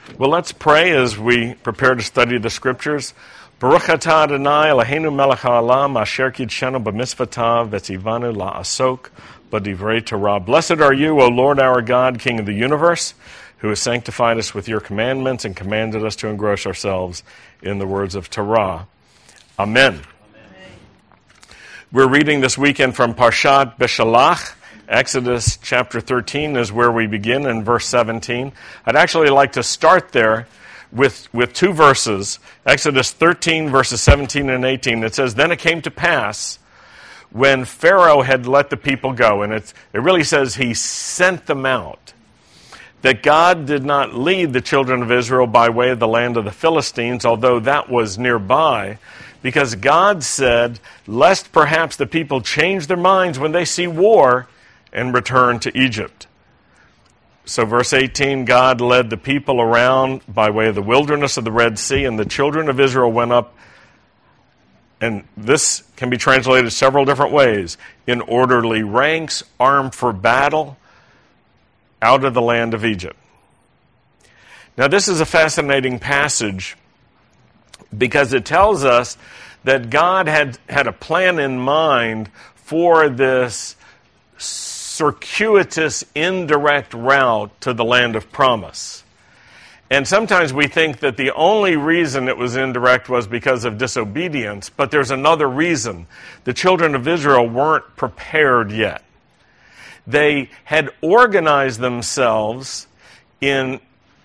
Well, let's pray as we prepare to study the Scriptures. Baruch atah Adonai Eloheinu melech haolam asher kidshenu b'mitzvotav v'tzivanu la'asok b'divrei Torah. Blessed are you, O Lord our God, King of the universe, who has sanctified us with your commandments and commanded us to engross ourselves in the words of Torah. Amen. We're reading this weekend from Parshat Beshalach. Exodus chapter 13 is where we begin in verse 17. I'd actually like to start there with two verses. Exodus 13 verses 17 and 18. It says, "Then it came to pass when Pharaoh had let the people go," and it really says he sent them out, "that God did not lead the children of Israel by way of the land of the Philistines, although that was nearby, because God said, lest perhaps the people change their minds when they see war and return to Egypt." So verse 18, God led the people around by way of the wilderness of the Red Sea, and the children of Israel went up, and this can be translated several different ways, in orderly ranks, armed for battle, out of the land of Egypt. Now this is a fascinating passage because it tells us that God had a plan in mind for this circuitous, indirect route to the land of promise. And sometimes we think that the only reason it was indirect was because of disobedience, but there's another reason. The children of Israel weren't prepared yet. They had organized themselves in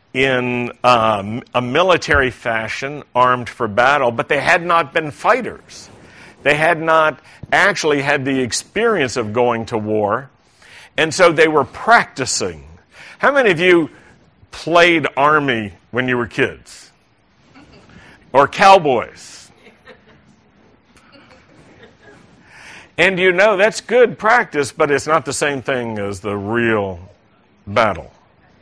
a military fashion, armed for battle, but they had not been fighters. They had not actually had the experience of going to war. And so they were practicing. How many of you played army when you were kids? Or cowboys? And you know, that's good practice, but it's not the same thing as the real battle.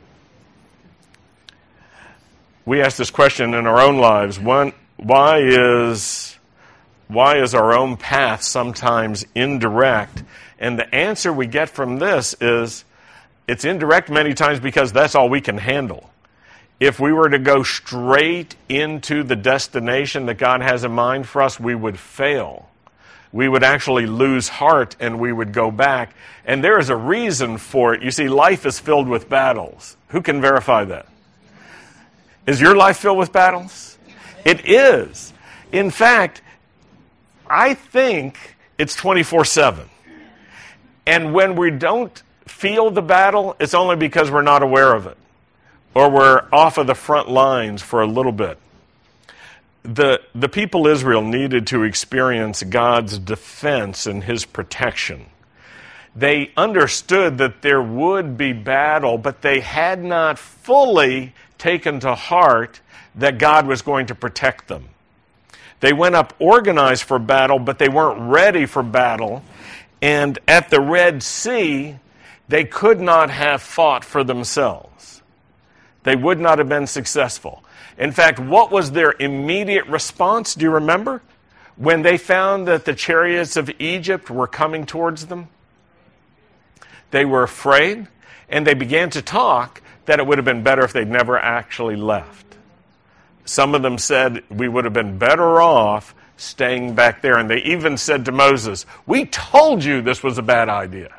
We ask this question in our own lives. Why is our own path sometimes indirect? And the answer we get from this is it's indirect many times because that's all we can handle. If we were to go straight into the destination that God has in mind for us, we would fail. We would actually lose heart and we would go back. And there is a reason for it. You see, life is filled with battles. Who can verify that? Is your life filled with battles? It is. In fact, I think it's 24/7. And when we don't feel the battle, it's only because we're not aware of it. Or we're off of the front lines for a little bit. The people Israel needed to experience God's defense and His protection. They understood that there would be battle, but they had not fully taken to heart that God was going to protect them. They went up organized for battle, but they weren't ready for battle. And at the Red Sea, they could not have fought for themselves. They would not have been successful. In fact, what was their immediate response? Do you remember? When they found that the chariots of Egypt were coming towards them? They were afraid, and they began to talk that it would have been better if they'd never actually left. Some of them said we would have been better off staying back there. And they even said to Moses, "We told you this was a bad idea."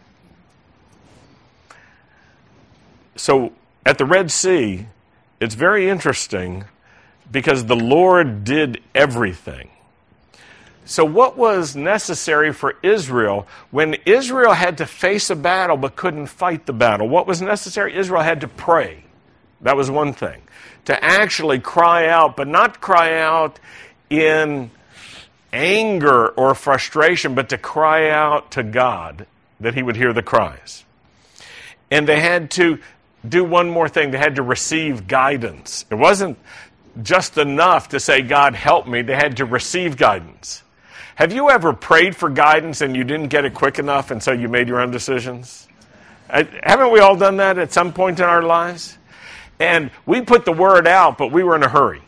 So at the Red Sea, it's very interesting because the Lord did everything. So what was necessary for Israel when Israel had to face a battle but couldn't fight the battle? What was necessary? Israel had to pray. That was one thing. To actually cry out, but not cry out in anger or frustration, but to cry out to God that He would hear the cries. And they had to do one more thing. They had to receive guidance. It wasn't just enough to say, "God, help me." They had to receive guidance. Have you ever prayed for guidance and you didn't get it quick enough and so you made your own decisions? Haven't we all done that at some point in our lives? And we put the word out, but we were in a hurry.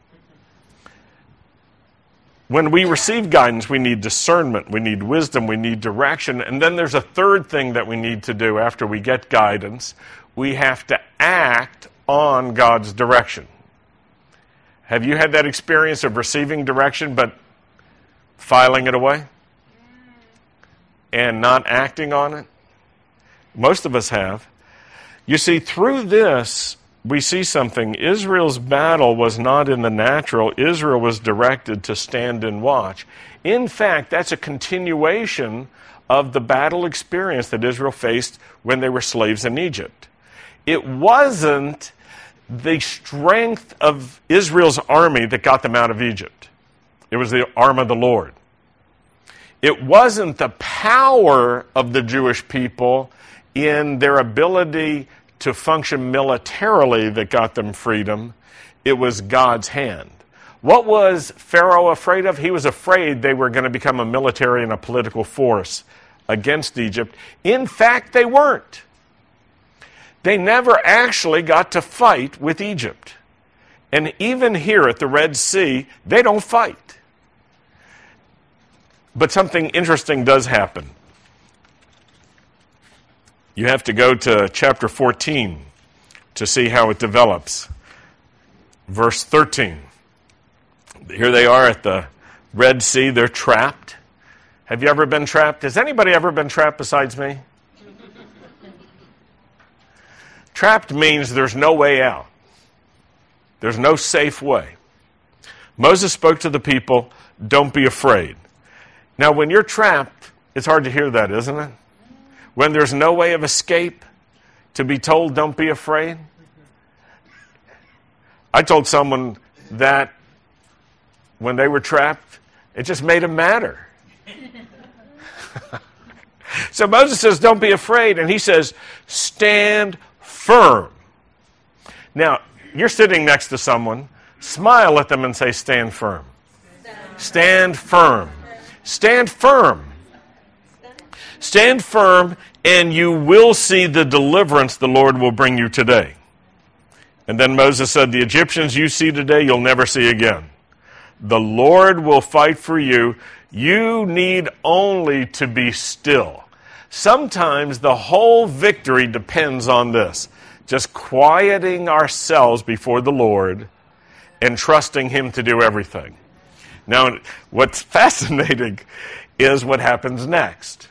When we receive guidance, we need discernment, we need wisdom, we need direction. And then there's a third thing that we need to do after we get guidance. We have to act on God's direction. Have you had that experience of receiving direction but filing it away and not acting on it? Most of us have. You see, through this, we see something. Israel's battle was not in the natural. Israel was directed to stand and watch. In fact, that's a continuation of the battle experience that Israel faced when they were slaves in Egypt. It wasn't the strength of Israel's army that got them out of Egypt. It was the arm of the Lord. It wasn't the power of the Jewish people in their ability to function militarily that got them freedom. It was God's hand. What was Pharaoh afraid of? He was afraid they were going to become a military and a political force against Egypt. In fact, they weren't. They never actually got to fight with Egypt. And even here at the Red Sea, they don't fight. But something interesting does happen. You have to go to chapter 14 to see how it develops. Verse 13. Here they are at the Red Sea. They're trapped. Have you ever been trapped? Has anybody ever been trapped besides me? Trapped means there's no way out. There's no safe way. Moses spoke to the people, don't be afraid. Now, when you're trapped, it's hard to hear that, isn't it? When there's no way of escape, to be told, don't be afraid. I told someone that when they were trapped, it just made them madder. So Moses says, don't be afraid. And he says, stand firm. Now, you're sitting next to someone. Smile at them and say, stand firm. Stand firm. Stand firm. Stand firm, and you will see the deliverance the Lord will bring you today. And then Moses said, the Egyptians you see today, you'll never see again. The Lord will fight for you. You need only to be still. Sometimes the whole victory depends on this. Just quieting ourselves before the Lord and trusting Him to do everything. Now, what's fascinating is what happens next.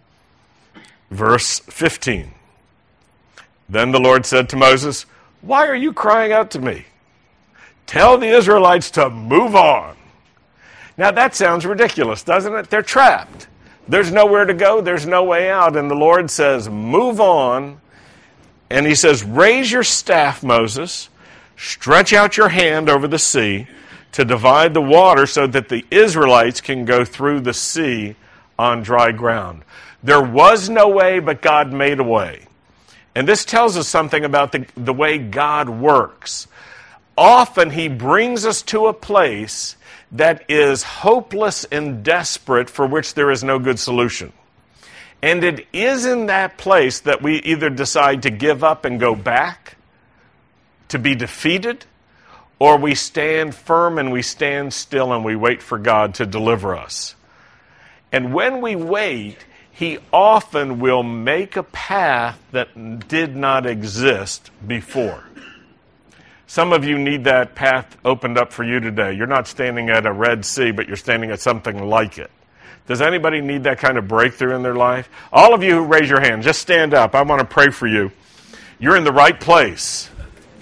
Verse 15. Then the Lord said to Moses, why are you crying out to me? Tell the Israelites to move on. Now that sounds ridiculous, doesn't it? They're trapped. There's nowhere to go. There's no way out. And the Lord says, move on. And He says, raise your staff, Moses. Stretch out your hand over the sea to divide the water so that the Israelites can go through the sea on dry ground. There was no way, but God made a way. And this tells us something about the way God works. Often He brings us to a place that is hopeless and desperate for which there is no good solution. And it is in that place that we either decide to give up and go back, to be defeated, or we stand firm and we stand still and we wait for God to deliver us. And when we wait, He often will make a path that did not exist before. Some of you need that path opened up for you today. You're not standing at a Red Sea, but you're standing at something like it. Does anybody need that kind of breakthrough in their life? All of you who raise your hand, just stand up. I want to pray for you. You're in the right place.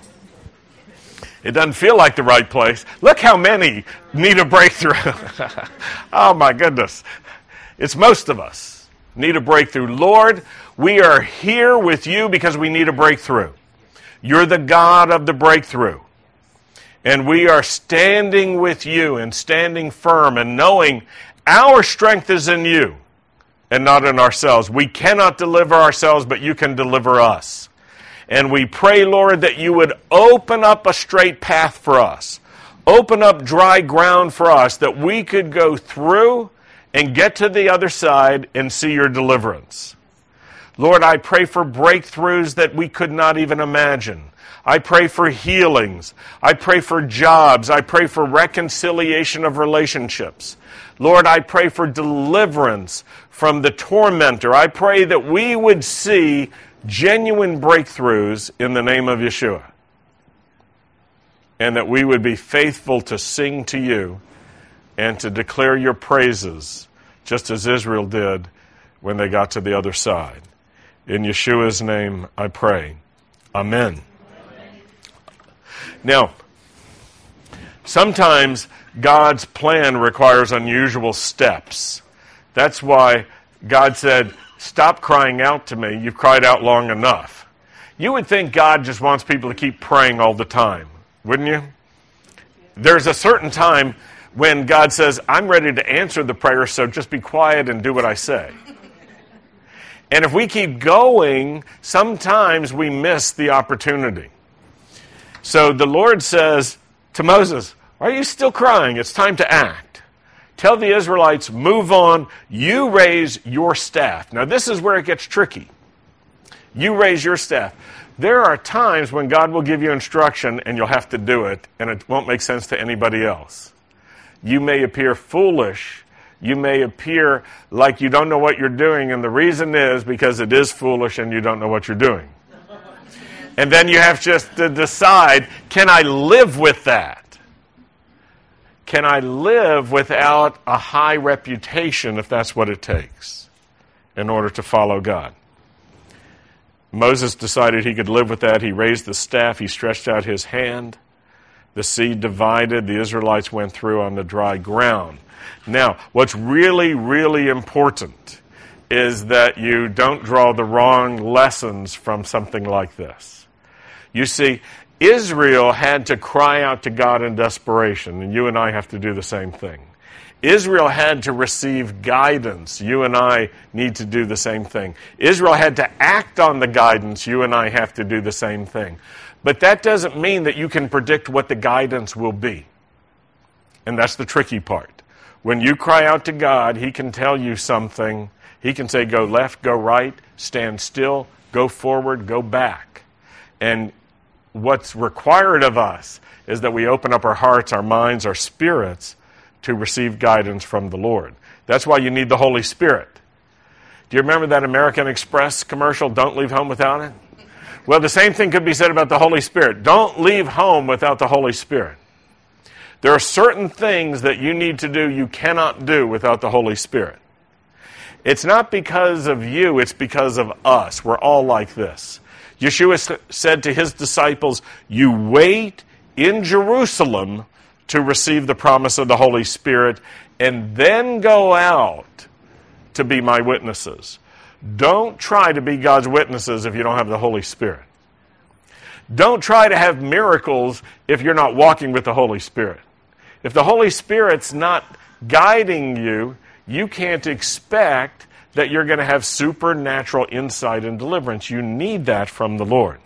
It doesn't feel like the right place. Look how many need a breakthrough. Oh my goodness. It's most of us need a breakthrough. Lord, we are here with you because we need a breakthrough. You're the God of the breakthrough. And we are standing with you and standing firm and knowing our strength is in you and not in ourselves. We cannot deliver ourselves, but you can deliver us. And we pray, Lord, that you would open up a straight path for us. Open up dry ground for us that we could go through and get to the other side and see your deliverance. Lord, I pray for breakthroughs that we could not even imagine. I pray for healings. I pray for jobs. I pray for reconciliation of relationships. Lord, I pray for deliverance from the tormentor. I pray that we would see genuine breakthroughs in the name of Yeshua. and that we would be faithful to sing to you and to declare your praises, just as Israel did when they got to the other side. In Yeshua's name I pray. Amen. Now, sometimes God's plan requires unusual steps. That's why God said, stop crying out to me. You've cried out long enough. You would think God just wants people to keep praying all the time, wouldn't you? There's a certain time when God says, I'm ready to answer the prayer, so just be quiet and do what I say. And if we keep going, sometimes we miss the opportunity. So the Lord says to Moses, are you still crying? It's time to act. Tell the Israelites, move on. You raise your staff. Now this is where it gets tricky. You raise your staff. There are times when God will give you instruction and you'll have to do it, and it won't make sense to anybody else. You may appear foolish. You may appear like you don't know what you're doing, and the reason is because it is foolish and you don't know what you're doing. And then you have just to decide, can I live with that? Can I live without a high reputation, if that's what it takes, in order to follow God? Moses decided he could live with that. He raised the staff. He stretched out his hand. The sea divided. The Israelites went through on the dry ground. Now, what's really, really important is that you don't draw the wrong lessons from something like this. You see, Israel had to cry out to God in desperation, and you and I have to do the same thing. Israel had to receive guidance. You and I need to do the same thing. Israel had to act on the guidance. You and I have to do the same thing. But that doesn't mean that you can predict what the guidance will be. And that's the tricky part. When you cry out to God, He can tell you something. He can say, go left, go right, stand still, go forward, go back. And what's required of us is that we open up our hearts, our minds, our spirits to receive guidance from the Lord. That's why you need the Holy Spirit. Do you remember that American Express commercial, don't leave home without it? Well, the same thing could be said about the Holy Spirit. Don't leave home without the Holy Spirit. There are certain things that you need to do you cannot do without the Holy Spirit. It's not because of you, it's because of us. We're all like this. Yeshua said to his disciples, you wait in Jerusalem to receive the promise of the Holy Spirit, and then go out to be my witnesses. Don't try to be God's witnesses if you don't have the Holy Spirit. Don't try to have miracles if you're not walking with the Holy Spirit. If the Holy Spirit's not guiding you, you can't expect that you're going to have supernatural insight and deliverance. You need that from the Lord.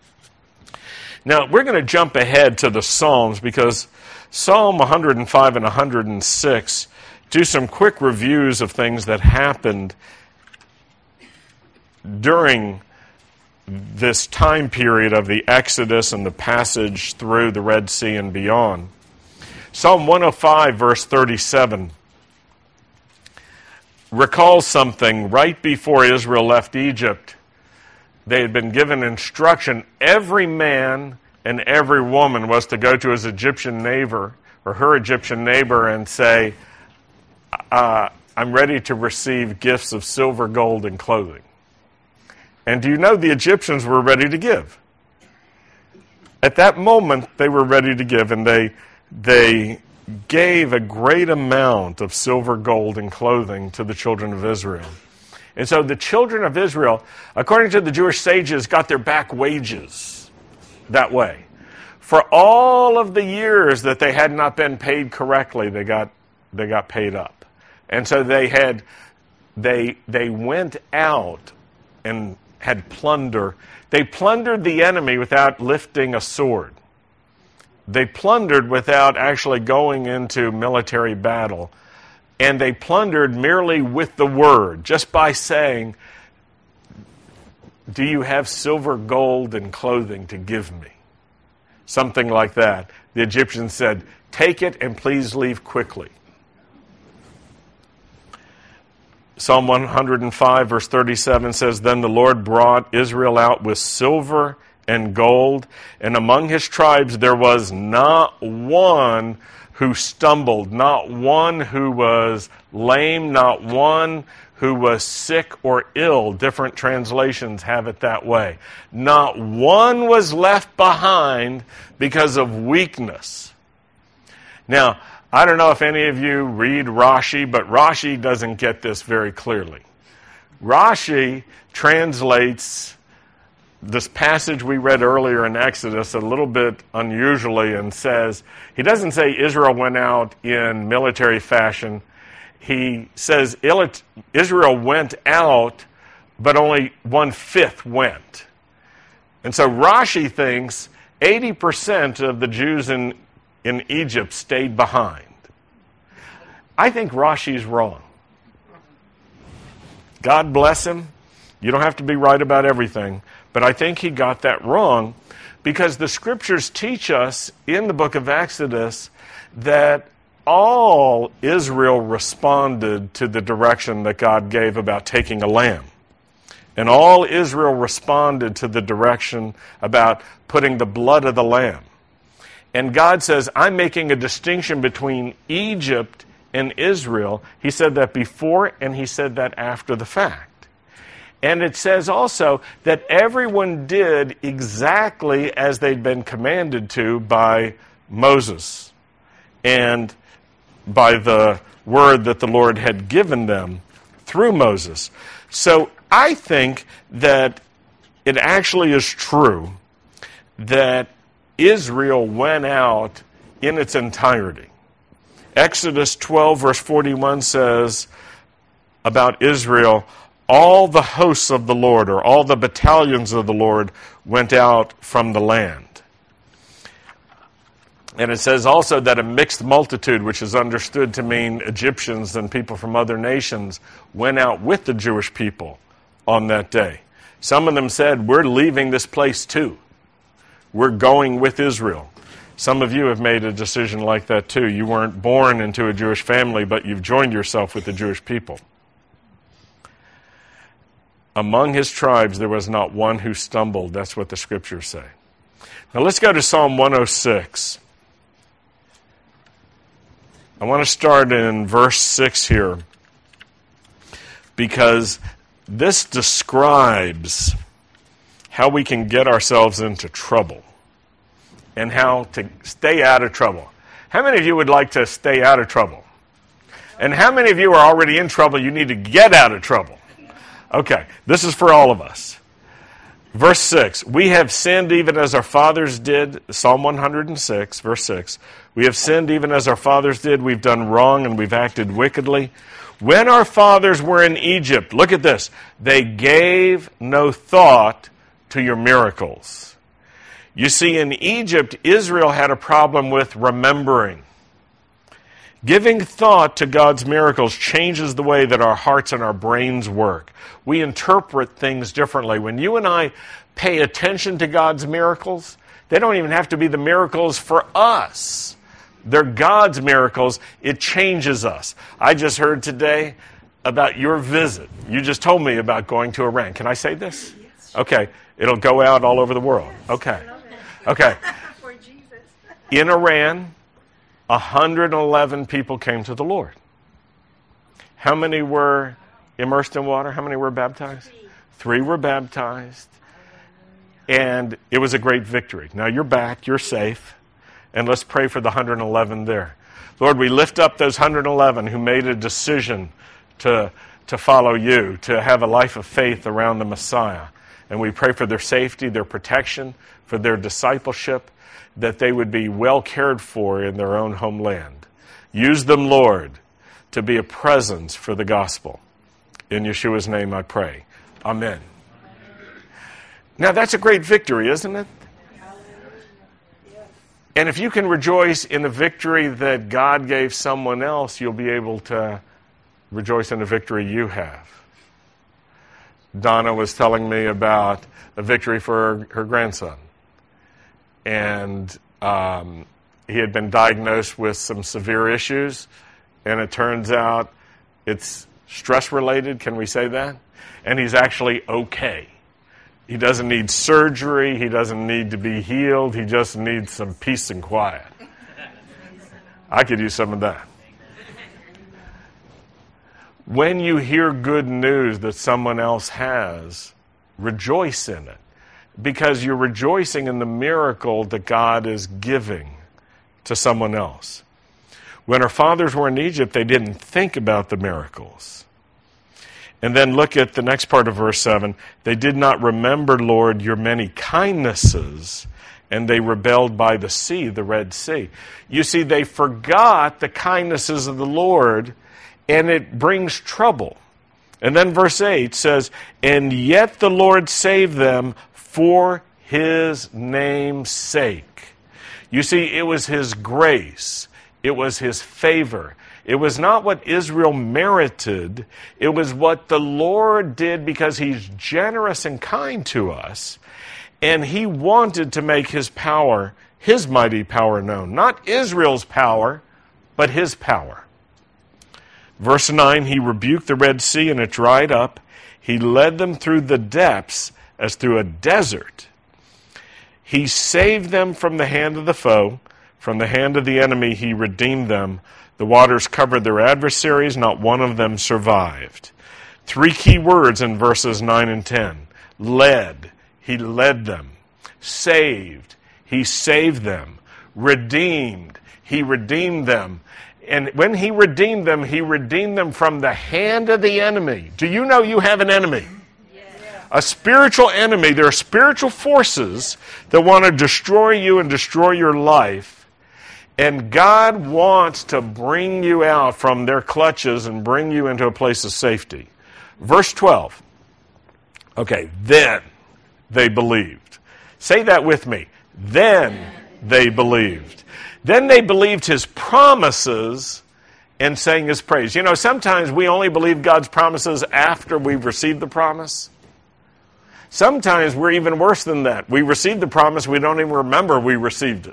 Now, we're going to jump ahead to the Psalms because Psalm 105 and 106 do some quick reviews of things that happened during this time period of the Exodus and the passage through the Red Sea and beyond. Psalm 105, verse 37, recalls something right before Israel left Egypt. They had been given instruction. Every man and every woman was to go to his Egyptian neighbor or her Egyptian neighbor and say, I'm ready to receive gifts of silver, gold, and clothing. And do you know the Egyptians were ready to give? At that moment, they were ready to give, and they gave a great amount of silver, gold, and clothing to the children of Israel. And so the children of Israel, according to the Jewish sages, got their back wages that way. For all of the years that they had not been paid correctly, they got paid up. And so they went out and had plunder. They plundered the enemy without lifting a sword. They plundered without actually going into military battle. And they plundered merely with the word, just by saying, do you have silver, gold, and clothing to give me? Something like that. The Egyptians said, take it and please leave quickly. Psalm 105, verse 37 says, then the Lord brought Israel out with silver and gold, and among his tribes there was not one who stumbled, not one who was lame, not one who was sick or ill. Different translations have it that way. Not one was left behind because of weakness. Now, I don't know if any of you read Rashi, but Rashi doesn't get this very clearly. Rashi translates this passage we read earlier in Exodus a little bit unusually and says, he doesn't say Israel went out in military fashion. He says Israel went out, but only 1/5 went. And so Rashi thinks 80% of the Jews in Egypt stayed behind. I think Rashi's wrong. God bless him. You don't have to be right about everything. But I think he got that wrong because the scriptures teach us in the book of Exodus that all Israel responded to the direction that God gave about taking a lamb. And all Israel responded to the direction about putting the blood of the lamb. And God says, I'm making a distinction between Egypt and Israel. He said that before and he said that after the fact. And it says also that everyone did exactly as they'd been commanded to by Moses and by the word that the Lord had given them through Moses. So I think that it actually is true that Israel went out in its entirety. Exodus 12 verse 41 says about Israel, all the hosts of the Lord, or all the battalions of the Lord, went out from the land. And it says also that a mixed multitude, which is understood to mean Egyptians and people from other nations, went out with the Jewish people on that day. Some of them said, we're leaving this place too. We're going with Israel. Some of you have made a decision like that too. You weren't born into a Jewish family, but you've joined yourself with the Jewish people. Among his tribes, there was not one who stumbled. That's what the scriptures say. Now let's go to Psalm 106. I want to start in verse 6 here because this describes how we can get ourselves into trouble and how to stay out of trouble. How many of you would like to stay out of trouble? And how many of you are already in trouble, you need to get out of trouble? Okay, this is for all of us. Verse 6, we have sinned even as our fathers did. Psalm 106, verse 6. We have sinned even as our fathers did. We've done wrong and we've acted wickedly. When our fathers were in Egypt, look at this, they gave no thought to your miracles. You see, in Egypt, Israel had a problem with remembering. Giving thought to God's miracles changes the way that our hearts and our brains work. We interpret things differently. When you and I pay attention to God's miracles, they don't even have to be the miracles for us. They're God's miracles. It changes us. I just heard today about your visit. You just told me about going to Iran. Can I say this? Okay. It'll go out all over the world. Okay. Okay. In Iran, 111 people came to the Lord. How many were immersed in water? How many were baptized? 3 were baptized. And it was a great victory. Now you're back, you're safe, and let's pray for the 111 there. Lord, we lift up those 111 who made a decision to follow you, to have a life of faith around the Messiah. And we pray for their safety, their protection, for their discipleship, that they would be well cared for in their own homeland. Use them, Lord, to be a presence for the gospel. In Yeshua's name I pray. Amen. Now that's a great victory, isn't it? And if you can rejoice in the victory that God gave someone else, you'll be able to rejoice in the victory you have. Donna was telling me about a victory for her grandson. And he had been diagnosed with some severe issues, and it turns out it's stress-related. Can we say that? And he's actually okay. He doesn't need surgery. He doesn't need to be healed. He just needs some peace and quiet. I could use some of that. When you hear good news that someone else has, rejoice in it, because you're rejoicing in the miracle that God is giving to someone else. When our fathers were in Egypt, they didn't think about the miracles. And then look at the next part of verse 7. They did not remember, Lord, your many kindnesses, and they rebelled by the sea, the Red Sea. You see, they forgot the kindnesses of the Lord, and it brings trouble. And then verse 8 says, and yet the Lord saved them for his name's sake. You see, it was his grace. It was his favor. It was not what Israel merited. It was what the Lord did because he's generous and kind to us. And he wanted to make his power, his mighty power known. Not Israel's power, but his power. Verse 9, he rebuked the Red Sea and it dried up. He led them through the depths as through a desert. He saved them from the hand of the foe. From the hand of the enemy he redeemed them. The waters covered their adversaries. Not one of them survived. 3 key words in verses 9 and 10. Led. He led them. Saved. He saved them. Redeemed. He redeemed them. And when he redeemed them from the hand of the enemy. Do you know you have an enemy? Yes. A spiritual enemy. There are spiritual forces that want to destroy you and destroy your life. And God wants to bring you out from their clutches and bring you into a place of safety. Verse 12. Okay, then they believed. Say that with me. Then they believed. Then they believed his promises and sang his praise. You know, sometimes we only believe God's promises after we've received the promise. Sometimes we're even worse than that. We received the promise, we don't even remember we received it.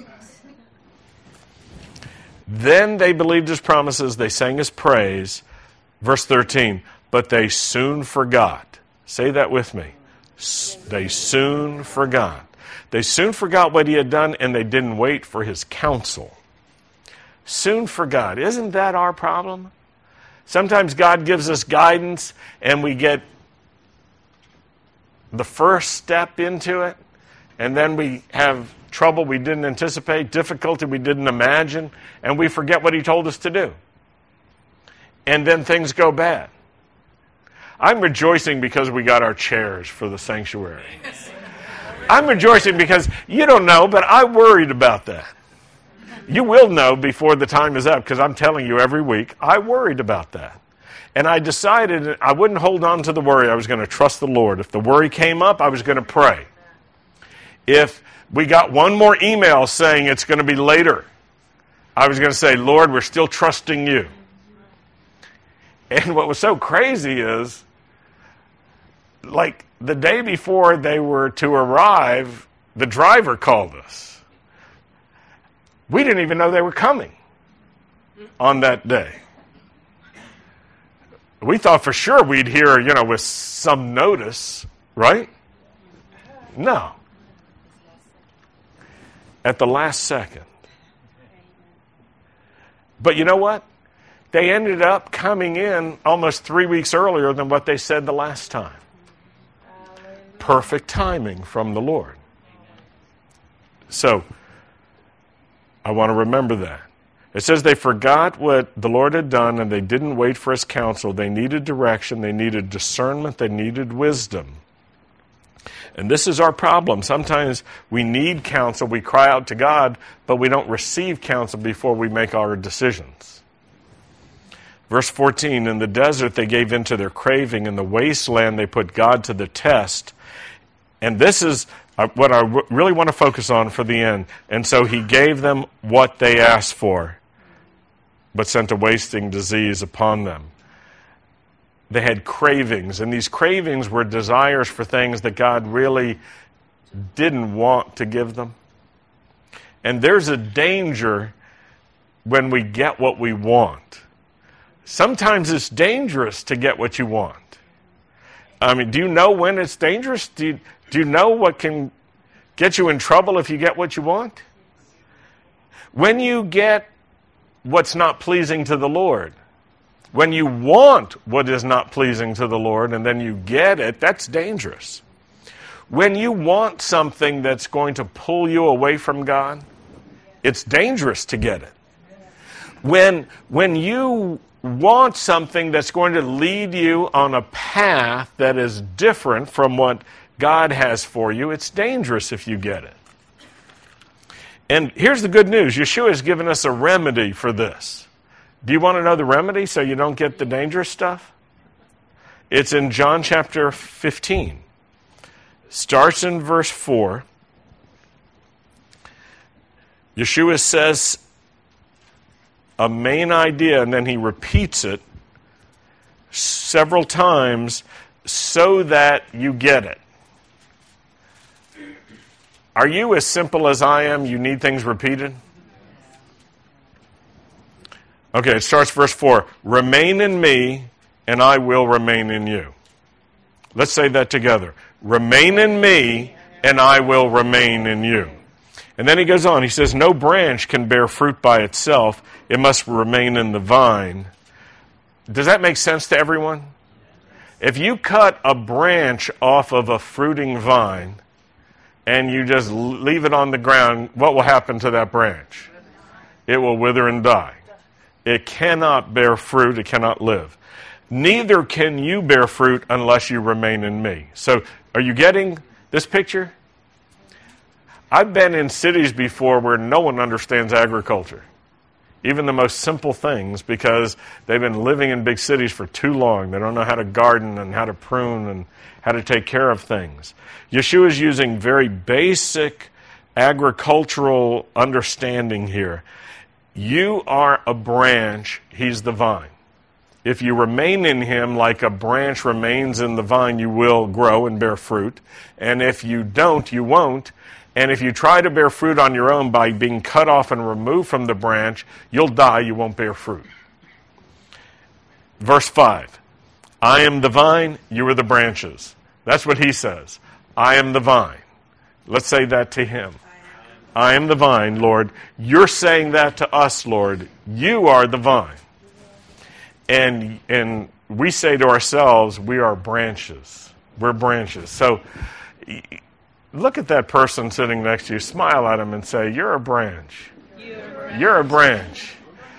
Then they believed his promises, they sang his praise. Verse 13, but they soon forgot. Say that with me. They soon forgot. They soon forgot what he had done, and they didn't wait for his counsel. Soon forgot. Isn't that our problem? Sometimes God gives us guidance, and we get the first step into it, and then we have trouble we didn't anticipate, difficulty we didn't imagine, and we forget what he told us to do. And then things go bad. I'm rejoicing because we got our chairs for the sanctuary. I'm rejoicing because you don't know, but I worried about that. You will know before the time is up because I'm telling you every week, I worried about that. And I decided I wouldn't hold on to the worry. I was going to trust the Lord. If the worry came up, I was going to pray. If we got one more email saying it's going to be later, I was going to say, Lord, we're still trusting you. And what was so crazy is, like the day before they were to arrive, the driver called us. We didn't even know they were coming on that day. We thought for sure we'd hear, with some notice, right? No. At the last second. But you know what? They ended up coming in almost 3 weeks earlier than what they said the last time. Perfect timing from the Lord. So, I want to remember that. It says they forgot what the Lord had done and they didn't wait for his counsel. They needed direction, they needed discernment, they needed wisdom. And this is our problem. Sometimes we need counsel, we cry out to God, but we don't receive counsel before we make our decisions. Verse 14, in the desert they gave in to their craving. In the wasteland they put God to the test. And this is what I really want to focus on for the end. And so he gave them what they asked for, but sent a wasting disease upon them. They had cravings, and these cravings were desires for things that God really didn't want to give them. And there's a danger when we get what we want. Sometimes it's dangerous to get what you want. I mean, do you know when it's dangerous? Do you know what can get you in trouble if you get what you want? When you get what's not pleasing to the Lord, when you want what is not pleasing to the Lord and then you get it, that's dangerous. When you want something that's going to pull you away from God, it's dangerous to get it. When you want something that's going to lead you on a path that is different from what God has for you, it's dangerous if you get it. And here's the good news. Yeshua has given us a remedy for this. Do you want to know the remedy so you don't get the dangerous stuff? It's in John chapter 15. Starts in verse 4. Yeshua says a main idea, and then he repeats it several times so that you get it. Are you as simple as I am? You need things repeated? Okay, it starts verse 4. Remain in me, and I will remain in you. Let's say that together. Remain in me, and I will remain in you. And then he goes on. He says, no branch can bear fruit by itself. It must remain in the vine. Does that make sense to everyone? If you cut a branch off of a fruiting vine and you just leave it on the ground, what will happen to that branch? It will wither and die. It cannot bear fruit. It cannot live. Neither can you bear fruit unless you remain in me. So, are you getting this picture? I've been in cities before where no one understands agriculture, even the most simple things, because they've been living in big cities for too long. They don't know how to garden and how to prune and how to take care of things. Yeshua is using very basic agricultural understanding here. You are a branch, he's the vine. If you remain in him like a branch remains in the vine, you will grow and bear fruit. And if you don't, you won't. And if you try to bear fruit on your own by being cut off and removed from the branch, you'll die, you won't bear fruit. Verse 5, I am the vine, you are the branches. That's what he says. I am the vine. Let's say that to him. I am the vine, Lord. You're saying that to us, Lord. You are the vine. And we say to ourselves, we are branches. We're branches. So look at that person sitting next to you, smile at him and say, you're a branch. You're a branch.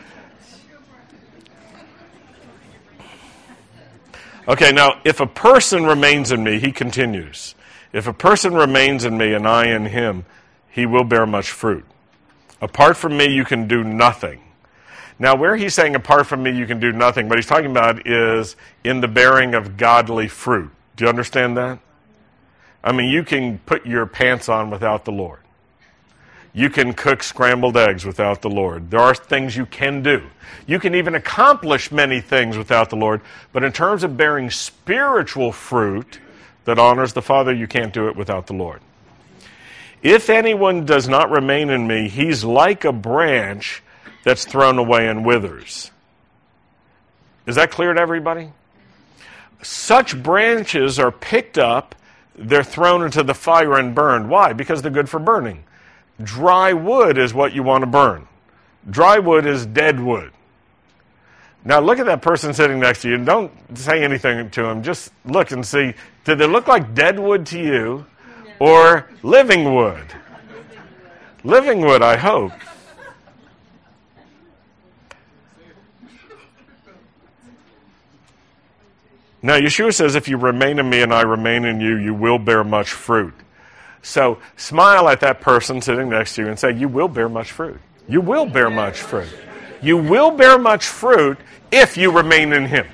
Okay, now, if a person remains in me, he continues. If a person remains in me and I in him, he will bear much fruit. Apart from me, you can do nothing. Now, where he's saying apart from me, you can do nothing, what he's talking about is in the bearing of godly fruit. Do you understand that? I mean, you can put your pants on without the Lord. You can cook scrambled eggs without the Lord. There are things you can do. You can even accomplish many things without the Lord. But in terms of bearing spiritual fruit that honors the Father, you can't do it without the Lord. If anyone does not remain in me, he's like a branch that's thrown away and withers. Is that clear to everybody? Such branches are picked up, they're thrown into the fire and burned. Why? Because they're good for burning. Dry wood is what you want to burn. Dry wood is dead wood. Now look at that person sitting next to you and don't say anything to him. Just look and see, did they look like dead wood to you or living wood? Living wood, I hope. Now, Yeshua says, if you remain in me and I remain in you, you will bear much fruit. So smile at that person sitting next to you and say, you will bear much fruit. You will bear much fruit. You will bear much fruit if you remain in him.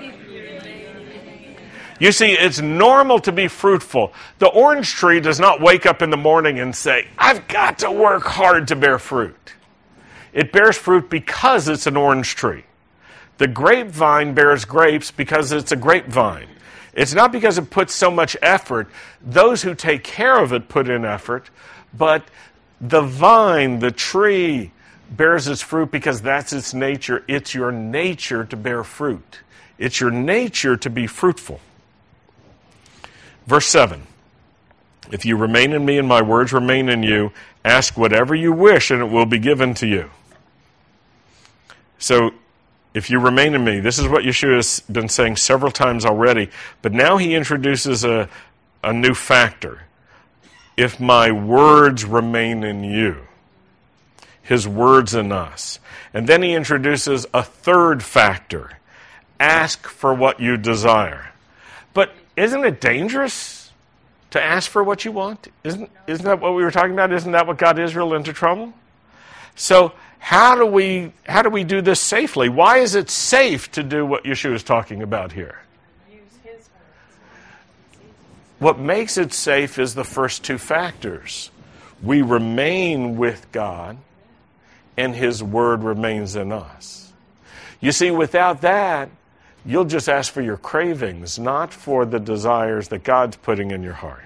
You see, it's normal to be fruitful. The orange tree does not wake up in the morning and say, I've got to work hard to bear fruit. It bears fruit because it's an orange tree. The grapevine bears grapes because it's a grapevine. It's not because it puts so much effort. Those who take care of it put in effort, but the vine, the tree, bears its fruit because that's its nature. It's your nature to bear fruit. It's your nature to be fruitful. Verse 7. If you remain in me and my words remain in you, ask whatever you wish and it will be given to you. So, if you remain in me, this is what Yeshua has been saying several times already, but now he introduces a new factor. If my words remain in you, his words in us. And then he introduces a third factor. Ask for what you desire. But isn't it dangerous to ask for what you want? Isn't that what we were talking about? Isn't that what got Israel into trouble? So how do we do this safely? Why is it safe to do what Yeshua is talking about here? Use his words. What makes it safe is the first two factors. We remain with God, and his word remains in us. You see, without that, you'll just ask for your cravings, not for the desires that God's putting in your heart.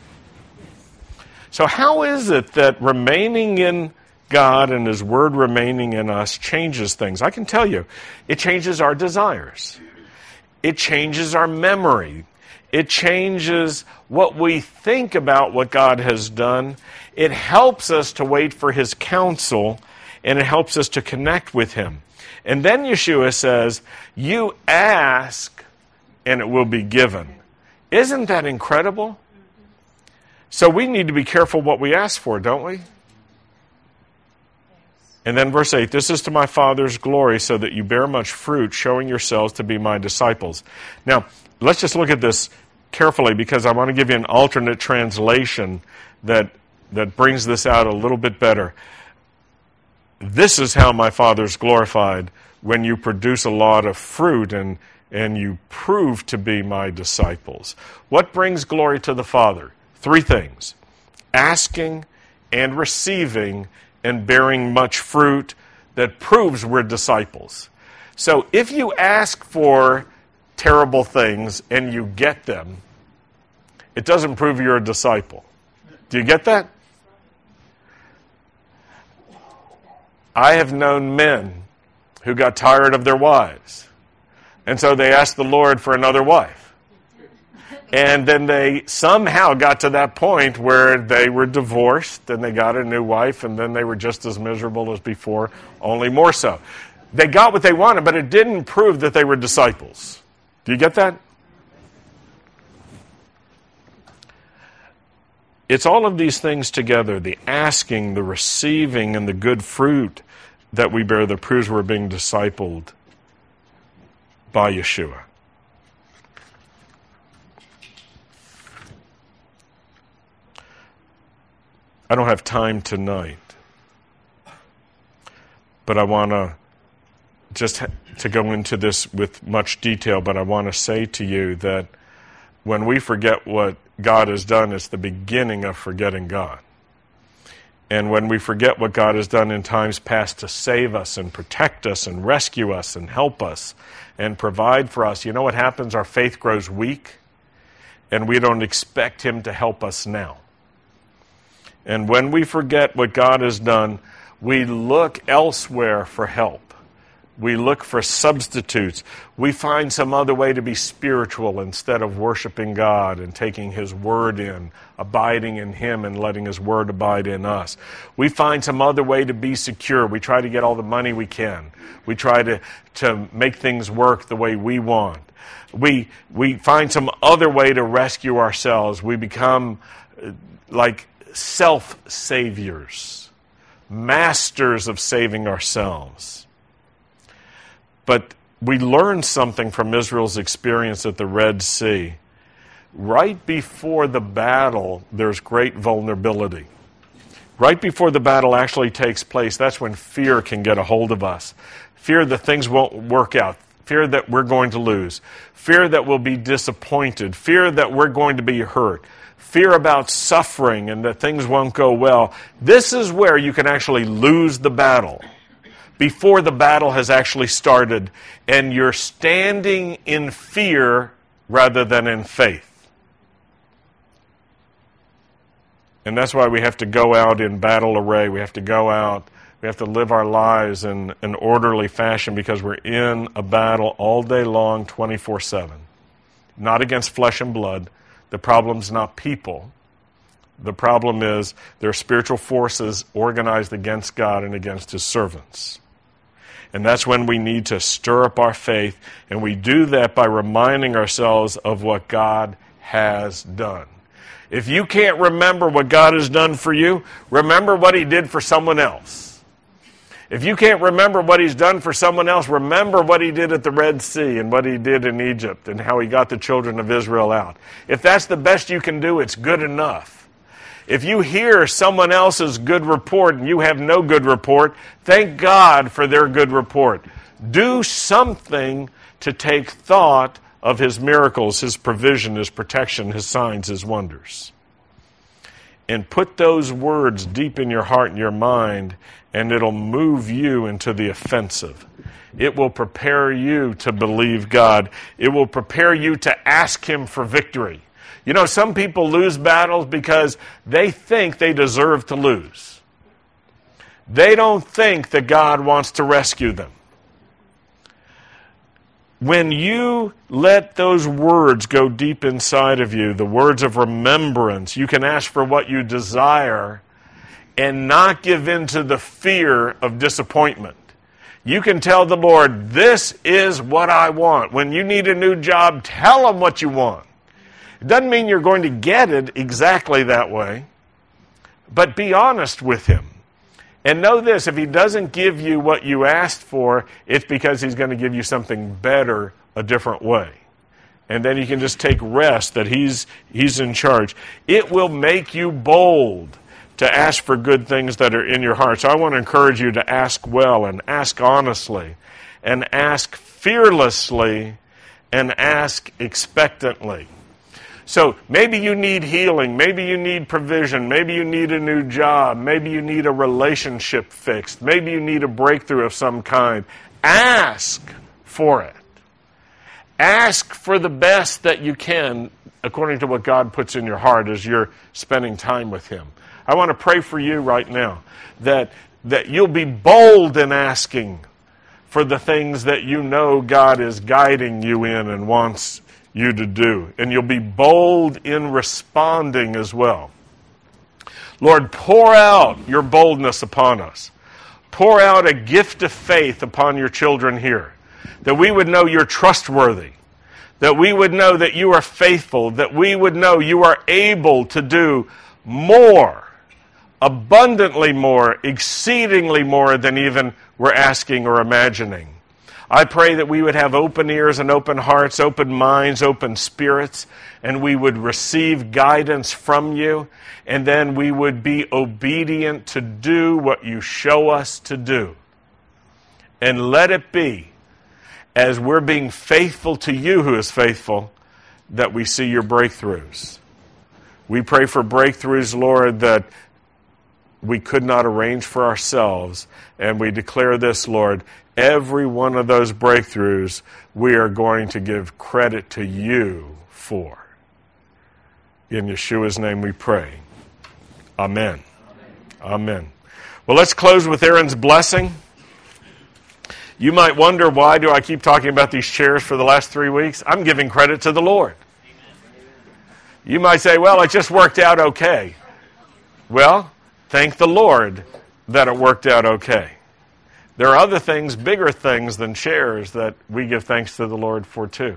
So how is it that remaining in God and his word remaining in us changes things? I can tell you, it changes our desires. It changes our memory. It changes what we think about what God has done. It helps us to wait for his counsel, and it helps us to connect with him. And then Yeshua says, you ask and it will be given. Isn't that incredible? So we need to be careful what we ask for, don't we? And then verse 8, this is to my Father's glory, so that you bear much fruit, showing yourselves to be my disciples. Now, let's just look at this carefully, because I want to give you an alternate translation that brings this out a little bit better. This is how my Father's glorified, when you produce a lot of fruit and you prove to be my disciples. What brings glory to the Father? 3 things: asking and receiving and bearing much fruit that proves we're disciples. So if you ask for terrible things and you get them, it doesn't prove you're a disciple. Do you get that? I have known men who got tired of their wives, and so they asked the Lord for another wife. And then they somehow got to that point where they were divorced and they got a new wife, and then they were just as miserable as before, only more so. They got what they wanted, but it didn't prove that they were disciples. Do you get that? It's all of these things together, the asking, the receiving, and the good fruit that we bear that proves we're being discipled by Yeshua. I don't have time tonight, but I want to just to go into this with much detail, but I want to say to you that when we forget what God has done, it's the beginning of forgetting God. And when we forget what God has done in times past to save us and protect us and rescue us and help us and provide for us, you know what happens? Our faith grows weak, and we don't expect him to help us now. And when we forget what God has done, we look elsewhere for help. We look for substitutes. We find some other way to be spiritual instead of worshiping God and taking his word in, abiding in him and letting his word abide in us. We find some other way to be secure. We try to get all the money we can. We try to make things work the way we want. We find some other way to rescue ourselves. We become like self-saviors, masters of saving ourselves. But we learned something from Israel's experience at the Red Sea. Right before the battle, there's great vulnerability. Right before the battle actually takes place, that's when fear can get a hold of us. Fear that things won't work out. Fear that we're going to lose. Fear that we'll be disappointed. Fear that we're going to be hurt. Fear about suffering and that things won't go well. This is where you can actually lose the battle, before the battle has actually started, and you're standing in fear rather than in faith. And that's why we have to go out in battle array. We have to go out. We have to live our lives in an orderly fashion, because we're in a battle all day long, 24/7. Not against flesh and blood, The problem's not people. The problem is there are spiritual forces organized against God and against His servants. And that's when we need to stir up our faith, and we do that by reminding ourselves of what God has done. If you can't remember what God has done for you, remember what He did for someone else. If you can't remember what He's done for someone else, remember what He did at the Red Sea and what He did in Egypt and how He got the children of Israel out. If that's the best you can do, it's good enough. If you hear someone else's good report and you have no good report, thank God for their good report. Do something to take thought of His miracles, His provision, His protection, His signs, His wonders. And put those words deep in your heart and your mind, and it'll move you into the offensive. It will prepare you to believe God. It will prepare you to ask Him for victory. You know, some people lose battles because they think they deserve to lose. They don't think that God wants to rescue them. When you let those words go deep inside of you, the words of remembrance, you can ask for what you desire and not give in to the fear of disappointment. You can tell the Lord, this is what I want. When you need a new job, tell Him what you want. It doesn't mean you're going to get it exactly that way, but be honest with Him. And know this, if He doesn't give you what you asked for, it's because He's going to give you something better a different way. And then you can just take rest that He's in charge. It will make you bold to ask for good things that are in your heart. So I want to encourage you to ask well and ask honestly and ask fearlessly and ask expectantly. So maybe you need healing, maybe you need provision, maybe you need a new job, maybe you need a relationship fixed, maybe you need a breakthrough of some kind. Ask for it. Ask for the best that you can according to what God puts in your heart as you're spending time with Him. I want to pray for you right now that you'll be bold in asking for the things that you know God is guiding you in and wants you to do. And you'll be bold in responding as well. Lord, pour out your boldness upon us. Pour out a gift of faith upon your children here, that we would know you're trustworthy, that we would know that you are faithful, that we would know you are able to do more, abundantly more, exceedingly more than even we're asking or imagining. I pray that we would have open ears and open hearts, open minds, open spirits, and we would receive guidance from you, and then we would be obedient to do what you show us to do. And let it be, as we're being faithful to you who is faithful, that we see your breakthroughs. We pray for breakthroughs, Lord, that we could not arrange for ourselves, and we declare this, Lord, every one of those breakthroughs we are going to give credit to you for. In Yeshua's name we pray. Amen. Amen. Well, let's close with Aaron's blessing. You might wonder, why do I keep talking about these chairs for the last 3 weeks? I'm giving credit to the Lord. You might say, well, it just worked out okay. Well, thank the Lord that it worked out okay. There are other things, bigger things than chairs, that we give thanks to the Lord for too.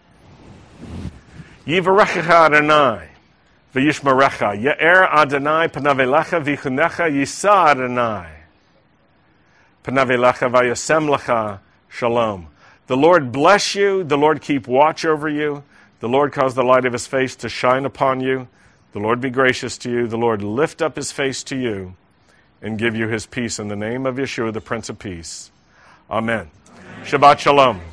Yivarechecha Adonai, v'yishmerecha, Ya'er Adonai panavelecha v'chunecha, Yisa Adonai panavelecha v'yasem lecha shalom. The Lord bless you, the Lord keep watch over you, the Lord cause the light of His face to shine upon you, the Lord be gracious to you, the Lord lift up His face to you, and give you His peace in the name of Yeshua, the Prince of Peace. Amen. Shabbat Shalom.